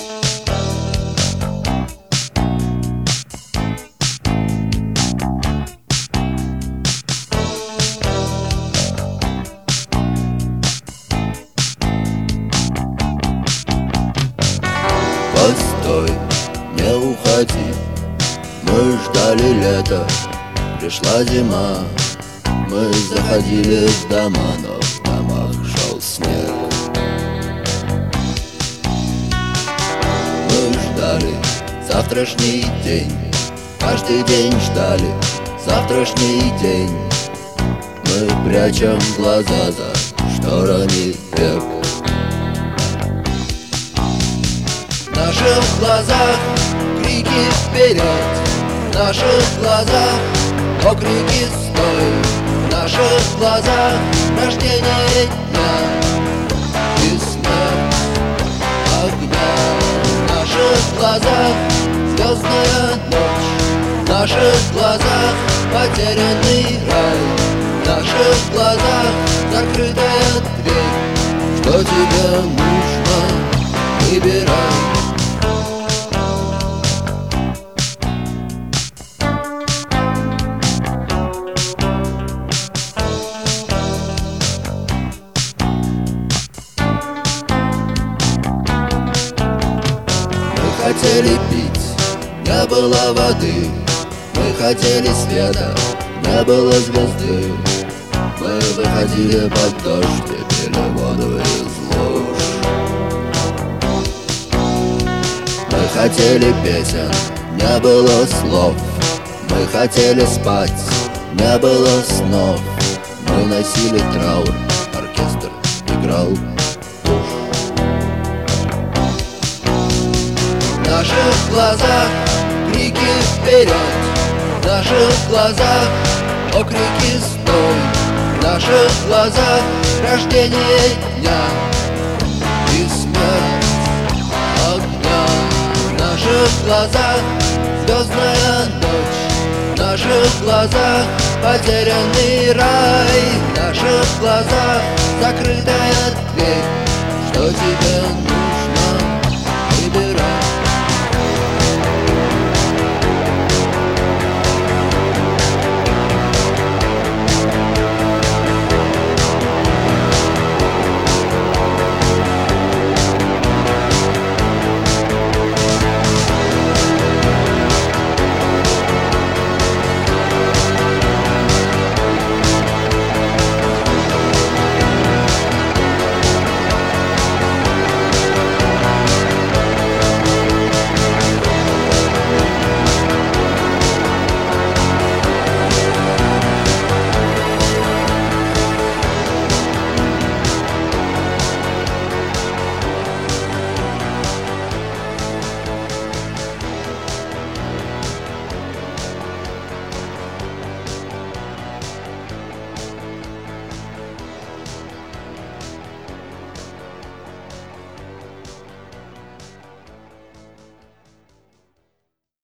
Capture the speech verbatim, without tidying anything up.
Постой, не уходи, мы ждали лета, пришла зима. Мы заходили в дома, но в домах шел снег. Мы ждали завтрашний день, каждый день ждали завтрашний день. Мы прячем глаза за шторами век. В наших глазах крики вперед, в наших глазах окрики стой, в наших глазах рождение дня и смерть огня. В наших глазах звездная ночь, в наших глазах потерянный рай, в наших глазах закрытая дверь. Что тебе нужно, выбирай. Мы хотели пить, не было воды. Мы хотели света, не было звезды. Мы выходили под дождь и пили воду из луж. Мы хотели песен, не было слов. Мы хотели спать, не было снов. Мы носили траур, оркестр играл. В наших глазах крики вперед, в наших глазах окрики стой, в наших глазах рождение дня и смерть огня. В наших глазах звездная ночь, в наших глазах потерянный рай, в наших глазах закрытая дверь. Что тебе нужно?